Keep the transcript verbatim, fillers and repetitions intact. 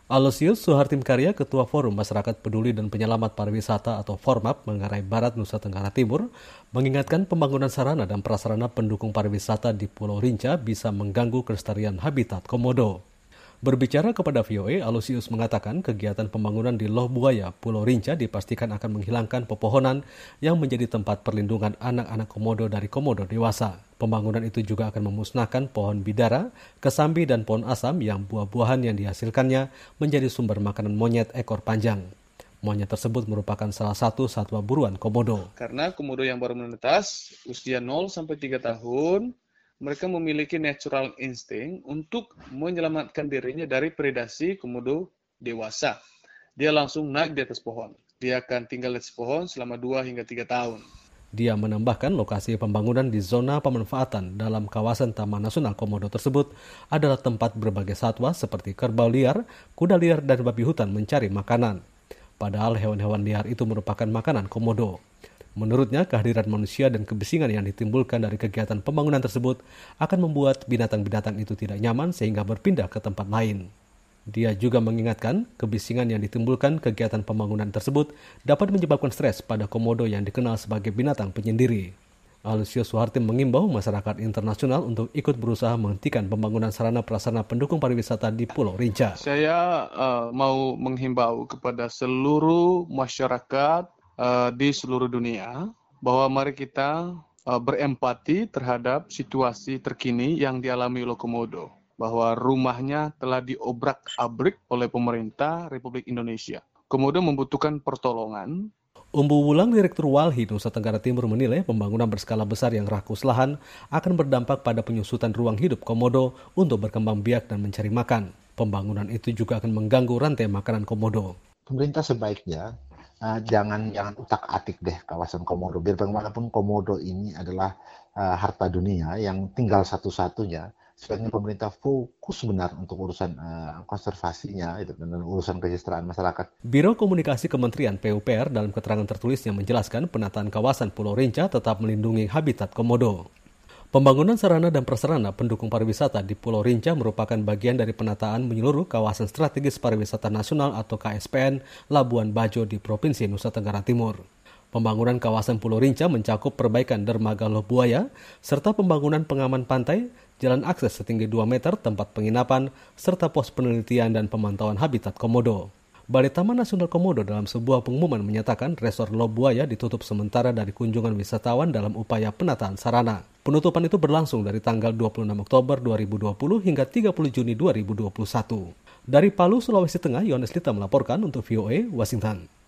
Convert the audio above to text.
Aloysius Suhartimkarya, Ketua Forum Masyarakat Peduli dan Penyelamat Pariwisata atau Formap Manggarai Barat, Nusa Tenggara Timur, mengingatkan pembangunan sarana dan prasarana pendukung pariwisata di Pulau Rinca bisa mengganggu kelestarian habitat komodo. Berbicara kepada V O A, Aloysius mengatakan kegiatan pembangunan di Loh Buaya, Pulau Rinca dipastikan akan menghilangkan pepohonan yang menjadi tempat perlindungan anak-anak komodo dari komodo dewasa. Pembangunan itu juga akan memusnahkan pohon bidara, kesambi, dan pohon asam yang buah-buahan yang dihasilkannya menjadi sumber makanan monyet ekor panjang. Monyet tersebut merupakan salah satu satwa buruan komodo. Karena komodo yang baru menetas, usia nol sampai tiga tahun, mereka memiliki natural insting untuk menyelamatkan dirinya dari predasi komodo dewasa. Dia langsung naik di atas pohon. Dia akan tinggal di atas pohon selama dua hingga tiga tahun. Dia menambahkan lokasi pembangunan di zona pemanfaatan dalam kawasan Taman Nasional Komodo tersebut adalah tempat berbagai satwa seperti kerbau liar, kuda liar, dan babi hutan mencari makanan. Padahal hewan-hewan liar itu merupakan makanan komodo. Menurutnya, kehadiran manusia dan kebisingan yang ditimbulkan dari kegiatan pembangunan tersebut akan membuat binatang-binatang itu tidak nyaman sehingga berpindah ke tempat lain. Dia juga mengingatkan kebisingan yang ditimbulkan kegiatan pembangunan tersebut dapat menyebabkan stres pada komodo yang dikenal sebagai binatang penyendiri. Aloysius Suhartim mengimbau masyarakat internasional untuk ikut berusaha menghentikan pembangunan sarana prasarana pendukung pariwisata di Pulau Rinca. Saya uh, mau menghimbau kepada seluruh masyarakat uh, di seluruh dunia bahwa mari kita uh, berempati terhadap situasi terkini yang dialami oleh komodo, bahwa rumahnya telah diobrak-abrik oleh pemerintah Republik Indonesia. Komodo membutuhkan pertolongan. Umbu Wulang, Direktur Walhi Nusa Tenggara Timur, menilai pembangunan berskala besar yang rakus lahan akan berdampak pada penyusutan ruang hidup komodo untuk berkembang biak dan mencari makan. Pembangunan itu juga akan mengganggu rantai makanan komodo. Pemerintah sebaiknya uh, jangan jangan utak-atik deh kawasan komodo. Biar bagaimanapun komodo ini adalah uh, harta dunia yang tinggal satu-satunya. Sebaiknya pemerintah fokus benar untuk urusan uh, konservasinya itu, dan urusan kesejahteraan masyarakat. Biro Komunikasi Kementerian P U P R dalam keterangan tertulisnya menjelaskan penataan kawasan Pulau Rinca tetap melindungi habitat komodo. Pembangunan sarana dan prasarana pendukung pariwisata di Pulau Rinca merupakan bagian dari penataan menyeluruh kawasan strategis pariwisata nasional atau K S P N Labuan Bajo di Provinsi Nusa Tenggara Timur. Pembangunan kawasan Pulau Rinca mencakup perbaikan dermaga Loh Buaya, serta pembangunan pengaman pantai, jalan akses setinggi dua meter, tempat penginapan, serta pos penelitian dan pemantauan habitat komodo. Balai Taman Nasional Komodo dalam sebuah pengumuman menyatakan resor Loh Buaya ditutup sementara dari kunjungan wisatawan dalam upaya penataan sarana. Penutupan itu berlangsung dari tanggal dua puluh enam Oktober dua ribu dua puluh hingga tiga puluh Juni dua ribu dua puluh satu. Dari Palu, Sulawesi Tengah, Yohanes Lita melaporkan untuk V O A, Washington.